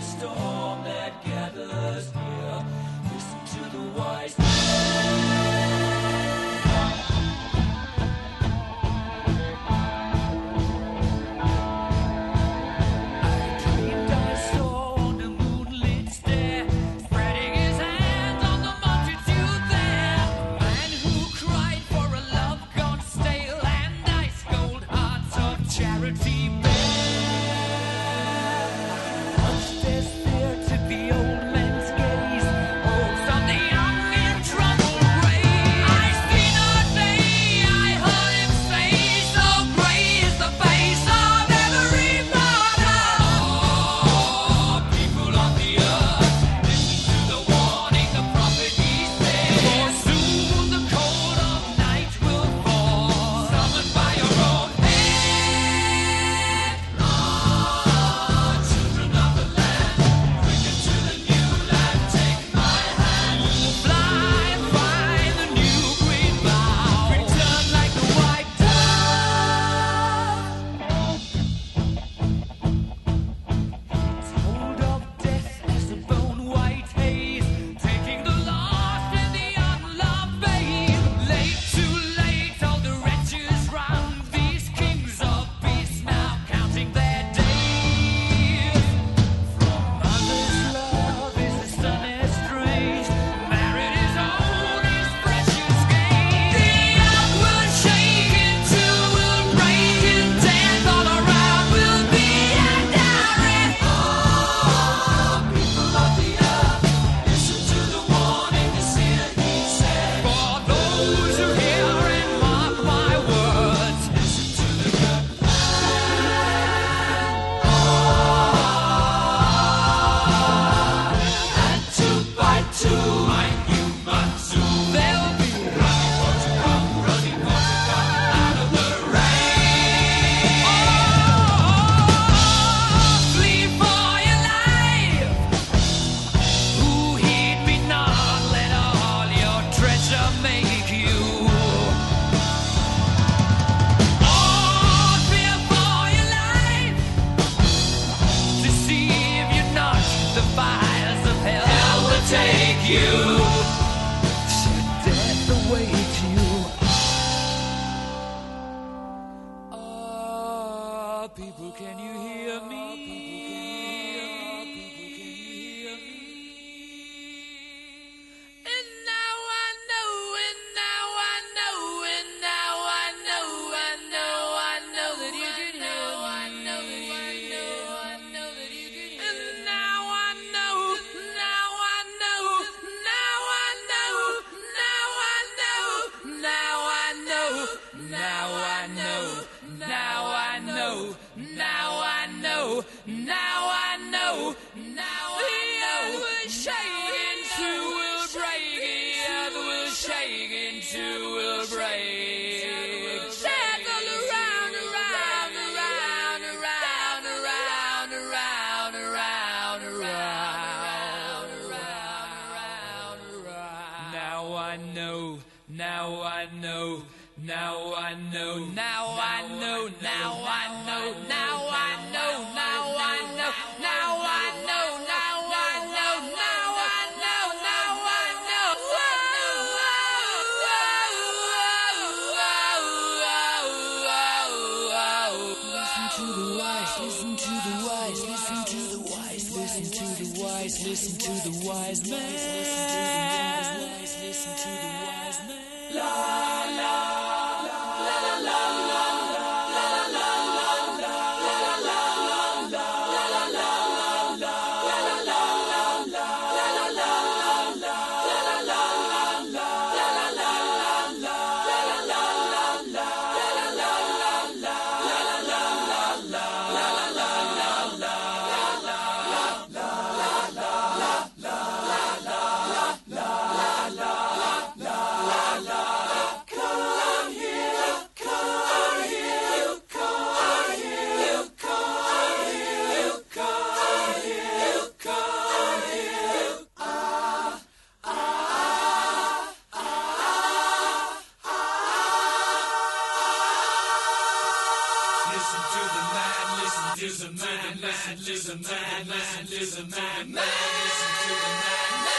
the storm that gathers near. Listen to the wise man. I dreamed I saw on a moonlit stair, spreading his hands on the multitude there, a man who cried for a love gone stale and ice cold hearts of charity bear. Much there's fear to the old man's gaze, hopes of the young in trouble raise. I see not day, I heard him say, so great is the face of every martyr. Oh, people of the earth, listen to the warning the prophet he said. For soon the cold of night will fall, summoned by your own hand. Ah, children of the land, bring it to the new land, take my hand. Fly and find the new green bough, return like the white dove. Told of death as a bone-white haze, taking the lost and the unloved babe. Late, too late, all the wretches round, these kings of beasts now counting their days. From mother's love is the son estranged, married his own, his precious gain. The earth will shake in two, will break in death, all around will be enduring. Oh, people of the earth, listen to the warning this here he said. For those who hear and mark my words, listen to the good and two by two, my human zoo, they'll be running for to come out of the rain. Flee for your life. Who heed me not, let all your treasure make you. Oh, fear for your life. Deceive you not, the fires of hell will take you. Should death await you. Ah, people, can you hear me? And now I know, and now I know, and now I know, I know, I know that you can hear me. I know that you can hear me. I know that you can hear me. And now I know, now I know, now I know, now I know, now I know, now I know, now I know, now I know, now I know, now I know. The earth will shake in two, will break. The earth will shake in two, will break. Circle around, around, around, around, around, around, around, around, around, around. Now I know, now I know, now I know, now I know, now I know, now I know, now I know, now I know, now I know, now I know, now I know. Listen to the wise, listen to the wise, listen to the wise, listen to the wise, listen to the wise man. Listen to the wise man. La la la la la la la la la la la Listen to the man, listen to the man, listen to the man, listen to to the man, listen to the man.